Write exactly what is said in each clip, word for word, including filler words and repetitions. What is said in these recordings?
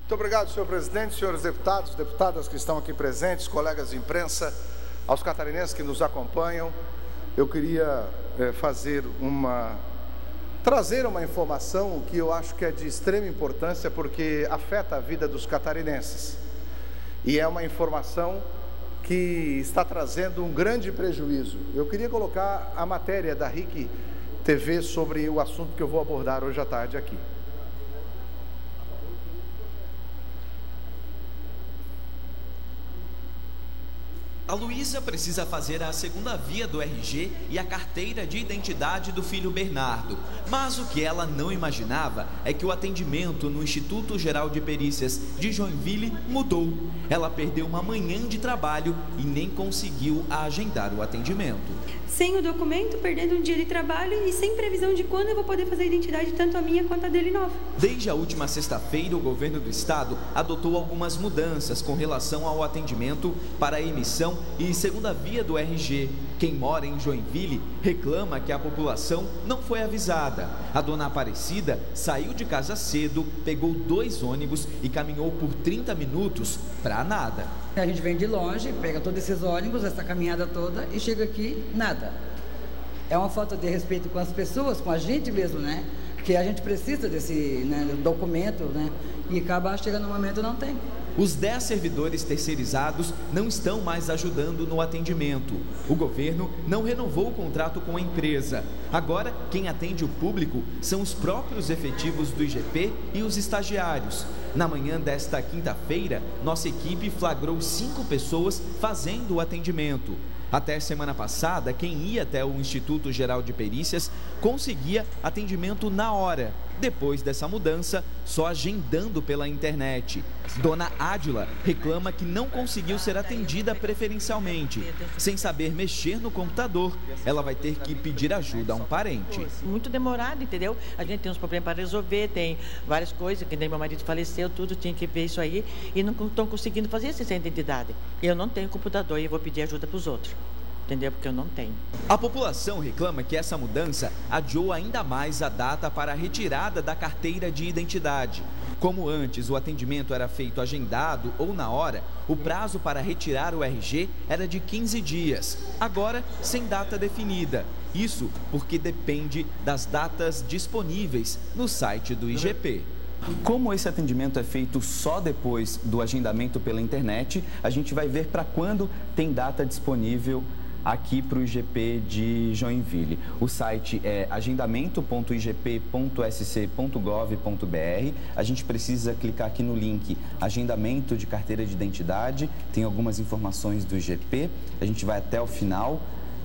Muito obrigado, senhor presidente, senhores deputados, deputadas que estão aqui presentes, colegas de imprensa, aos catarinenses que nos acompanham. Eu queria é, fazer uma, trazer uma informação que eu acho que é de extrema importância porque afeta a vida dos catarinenses. E é uma informação que está trazendo um grande prejuízo. Eu queria colocar a matéria da R I C T V sobre o assunto que eu vou abordar hoje à tarde aqui. A Luísa precisa fazer a segunda via do R G e a carteira de identidade do filho Bernardo. Mas o que ela não imaginava é que o atendimento no Instituto Geral de Perícias de Joinville mudou. Ela perdeu uma manhã de trabalho e nem conseguiu agendar o atendimento. Sem o documento, perdendo um dia de trabalho e sem previsão de quando eu vou poder fazer a identidade, tanto a minha quanto a dele nova. Desde a última sexta-feira, o governo do estado adotou algumas mudanças com relação ao atendimento para a emissão e segunda via do R G. Quem mora em Joinville reclama que a população não foi avisada. A dona Aparecida saiu de casa cedo, pegou dois ônibus e caminhou por trinta minutos para nada. A gente vem de longe, pega todos esses ônibus, essa caminhada toda e chega aqui, nada. É uma falta de respeito com as pessoas, com a gente mesmo, né? Porque a gente precisa desse né, documento, né? E acaba chegando no momento não tem. Os dez servidores terceirizados não estão mais ajudando no atendimento. O governo não renovou o contrato com a empresa. Agora, quem atende o público são os próprios efetivos do I G P e os estagiários. Na manhã desta quinta-feira, nossa equipe flagrou cinco pessoas fazendo o atendimento. Até semana passada, quem ia até o Instituto Geral de Perícias conseguia atendimento na hora. Depois dessa mudança, só agendando pela internet. Dona Ádila reclama que não conseguiu ser atendida preferencialmente. Sem saber mexer no computador, ela vai ter que pedir ajuda a um parente. Muito demorado, entendeu? A gente tem uns problemas para resolver, tem várias coisas, que nem meu marido faleceu, tudo, tinha que ver isso aí. E não estão conseguindo fazer essa identidade. Eu não tenho computador e eu vou pedir ajuda para os outros. Entendeu? Porque eu não tenho. A população reclama que essa mudança adiou ainda mais a data para a retirada da carteira de identidade. Como antes o atendimento era feito agendado ou na hora, o prazo para retirar o R G era de quinze dias, agora sem data definida. Isso porque depende das datas disponíveis no site do I G P. Como esse atendimento é feito só depois do agendamento pela internet, a gente vai ver para quando tem data disponível aqui para o I G P de Joinville. O site é agendamento ponto i g p ponto s c ponto gov ponto b r. A gente precisa clicar aqui no link agendamento de carteira de identidade, tem algumas informações do I G P. A gente vai até o final,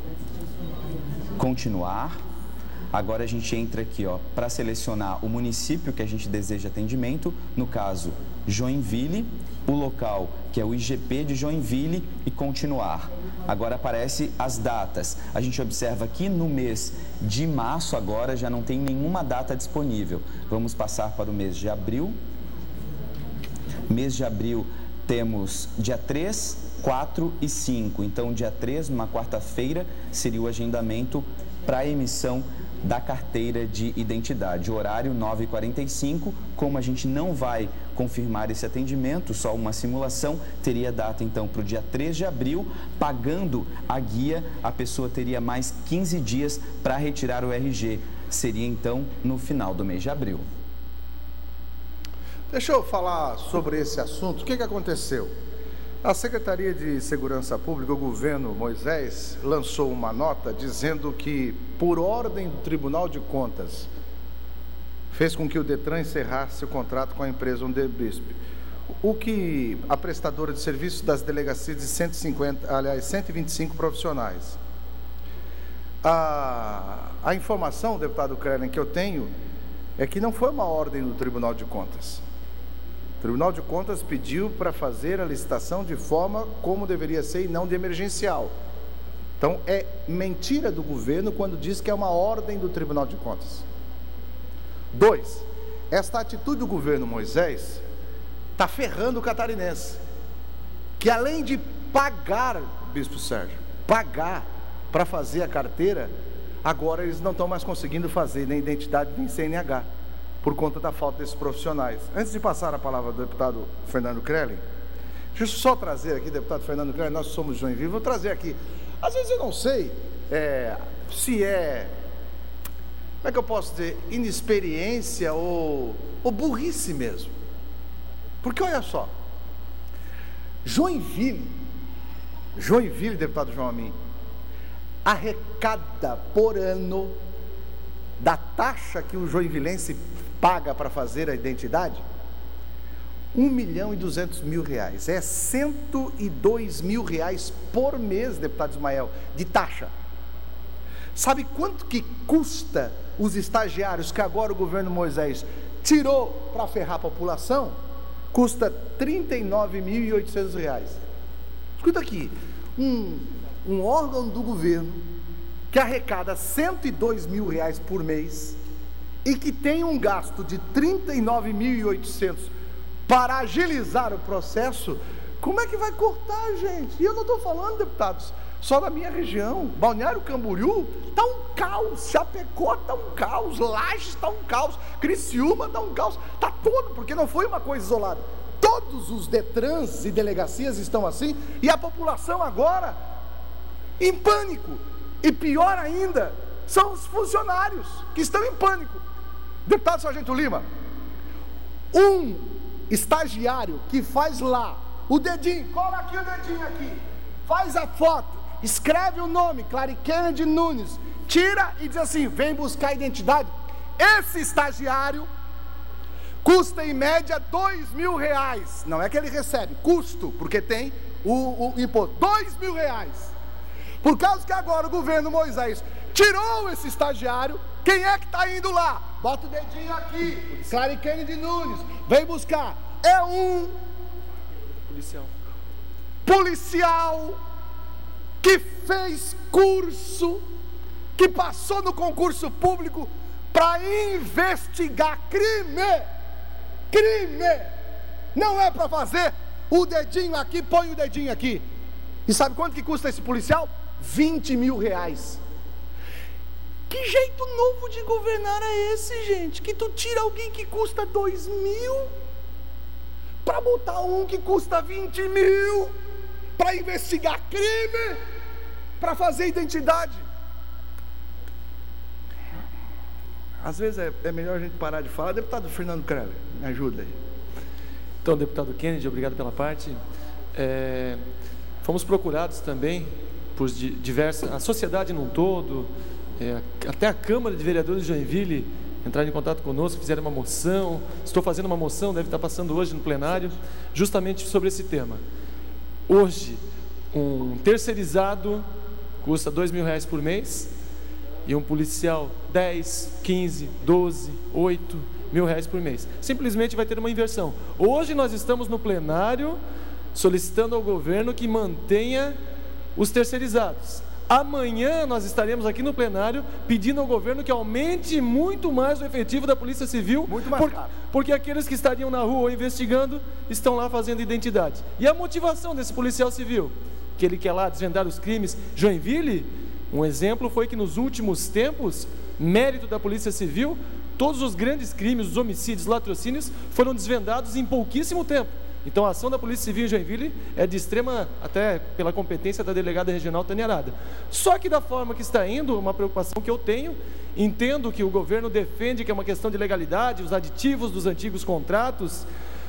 continuar. Agora a gente entra aqui, ó, para selecionar o município que a gente deseja atendimento, no caso Joinville, o local que é o I G P de Joinville e continuar. Agora aparece as datas. A gente observa aqui no mês de março agora já não tem nenhuma data disponível. Vamos passar para o mês de abril. Mês de abril temos dia três, quatro e cinco. Então dia três, numa quarta-feira, seria o agendamento para a emissão da carteira de identidade. O horário nove e quarenta e cinco, como a gente não vai confirmar esse atendimento, só uma simulação, teria data então para o dia três de abril, pagando a guia, a pessoa teria mais quinze dias para retirar o R G, seria então no final do mês de abril. Deixa eu falar sobre esse assunto. O que que aconteceu? A Secretaria de Segurança Pública, o governo Moisés, lançou uma nota dizendo que, por ordem do Tribunal de Contas, fez com que o Detran encerrasse o contrato com a empresa Odebrecht, o que a prestadora de serviços das delegacias de cento e cinquenta, aliás, cento e vinte e cinco profissionais. A, a informação, deputado Krellen, que eu tenho é que não foi uma ordem do Tribunal de Contas. O Tribunal de Contas pediu para fazer a licitação de forma como deveria ser e não de emergencial. Então, é mentira do governo quando diz que é uma ordem do Tribunal de Contas. Dois, esta atitude do governo Moisés está ferrando o catarinense, que além de pagar, Bispo Sérgio, pagar para fazer a carteira, agora eles não estão mais conseguindo fazer nem identidade nem C N H. por conta da falta desses profissionais. Antes de passar a palavra ao deputado Fernando Crelin, deixa eu só trazer aqui, deputado Fernando Crelin, nós somos Joinville, vou trazer aqui. Às vezes eu não sei é, se é, como é que eu posso dizer, inexperiência ou, ou burrice mesmo. Porque olha só, Joinville, Joinville, deputado João Amin, arrecada por ano da taxa que o joinvilense paga para fazer a identidade, um milhão e duzentos mil reais, é cento e dois mil reais por mês, deputado Ismael, de taxa. Sabe quanto que custa os estagiários que agora o governo Moisés tirou para ferrar a população? Custa trinta e nove mil e oitocentos reais. Escuta aqui, um, um órgão do governo que arrecada cento e dois mil reais por mês e que tem um gasto de trinta e nove mil e oitocentos para agilizar o processo, como é que vai cortar, gente? E eu não estou falando, deputados, só na minha região. Balneário Camboriú está um caos, Chapecó está um caos, Lages está um caos, Criciúma está um caos, está todo, porque não foi uma coisa isolada. Todos os Detrans e delegacias estão assim, e a população agora em pânico. E pior ainda, são os funcionários que estão em pânico. Deputado Sargento Lima, um estagiário que faz lá o dedinho, cola aqui o dedinho aqui, faz a foto, escreve o nome, Clary Kennedy Nunes, tira e diz assim, vem buscar a identidade. Esse estagiário custa em média dois mil reais, não é que ele recebe, custo, porque tem o, o imposto, dois mil reais. Por causa que agora o governo Moisés tirou esse estagiário, quem é que está indo lá? Bota o dedinho aqui, Clary Kennedy Nunes, vem buscar. É um policial, policial que fez curso, que passou no concurso público para investigar crime. Crime! Não é para fazer o dedinho aqui, põe o dedinho aqui. E sabe quanto que custa esse policial? vinte mil reais. Que jeito novo de governar é esse, gente? Que tu tira alguém que custa dois mil para botar um que custa vinte mil para investigar crime, para fazer identidade. Às vezes é, é melhor a gente parar de falar. Deputado Fernando Crelin, me ajuda aí. Então, deputado Kennedy, obrigado pela parte. É, fomos procurados também por diversas, a sociedade num todo, é, até a Câmara de Vereadores de Joinville entraram em contato conosco, fizeram uma moção. Estou fazendo uma moção, deve estar passando hoje no plenário, justamente sobre esse tema. Hoje, um terceirizado custa dois mil reais por mês e um policial dez, quinze, doze, oito mil reais por mês. Simplesmente vai ter uma inversão. Hoje nós estamos no plenário solicitando ao governo que mantenha os terceirizados. Amanhã nós estaremos aqui no plenário pedindo ao governo que aumente muito mais o efetivo da Polícia Civil, muito mais por, caro. porque aqueles que estariam na rua investigando estão lá fazendo identidade. E a motivação desse policial civil? Que ele quer lá desvendar os crimes. Joinville, um exemplo foi que nos últimos tempos, mérito da Polícia Civil, todos os grandes crimes, os homicídios, latrocínios, foram desvendados em pouquíssimo tempo. Então a ação da Polícia Civil em Joinville é de extrema, até pela competência da delegada regional Tânia Arada. Só que da forma que está indo, uma preocupação que eu tenho, entendo que o governo defende que é uma questão de legalidade, os aditivos dos antigos contratos,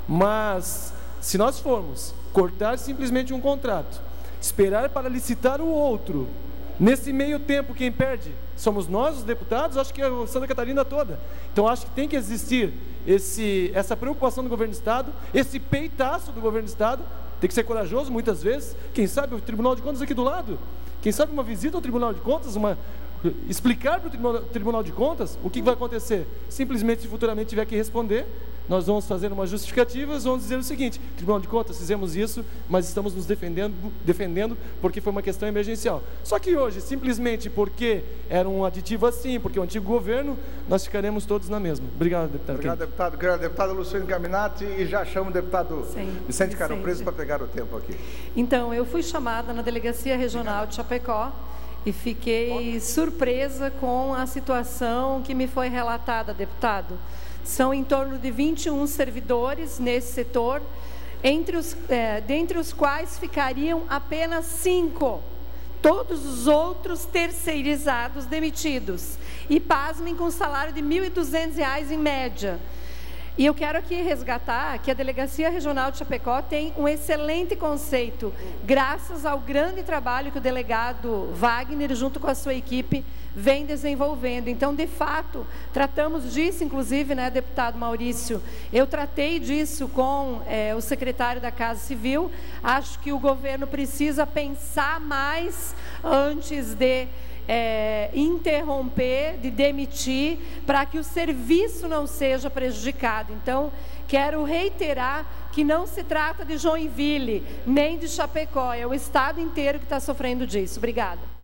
mas se nós formos cortar simplesmente um contrato, esperar para licitar o outro, nesse meio tempo quem perde somos nós, os deputados, acho que é a Santa Catarina toda. Então acho que tem que existir esse, essa preocupação do governo do Estado, esse peitaço do governo do Estado, tem que ser corajoso muitas vezes, quem sabe o Tribunal de Contas aqui do lado, quem sabe uma visita ao Tribunal de Contas, uma, explicar para o Tribunal, Tribunal de Contas o que vai acontecer. Simplesmente, se futuramente tiver que responder, nós vamos fazer uma justificativa, vamos dizer o seguinte: Tribunal de Contas, fizemos isso, mas estamos nos defendendo, defendendo porque foi uma questão emergencial. Só que hoje, simplesmente porque era um aditivo assim, porque o antigo governo, nós ficaremos todos na mesma. Obrigado, deputado. Obrigado, deputado. Obrigado, deputado Luciano Gaminati, e já chamo o deputado Sim, Vicente Caro Preso para pegar o tempo aqui. Então, eu fui chamada na Delegacia Regional de Chapecó e fiquei surpresa com a situação que me foi relatada, deputado. São em torno de vinte e um servidores nesse setor, entre os, é, dentre os quais ficariam apenas cinco. Todos os outros terceirizados demitidos. E pasmem, com salário de mil e duzentos reais em média. E eu quero aqui resgatar que a Delegacia Regional de Chapecó tem um excelente conceito, graças ao grande trabalho que o delegado Wagner, junto com a sua equipe, vem desenvolvendo. Então, de fato, tratamos disso, inclusive, né, deputado Maurício, eu tratei disso com é, o secretário da Casa Civil. Acho que o governo precisa pensar mais antes de É, interromper, de demitir, para que o serviço não seja prejudicado. Então, quero reiterar que não se trata de Joinville, nem de Chapecó, é o estado inteiro que está sofrendo disso. Obrigada.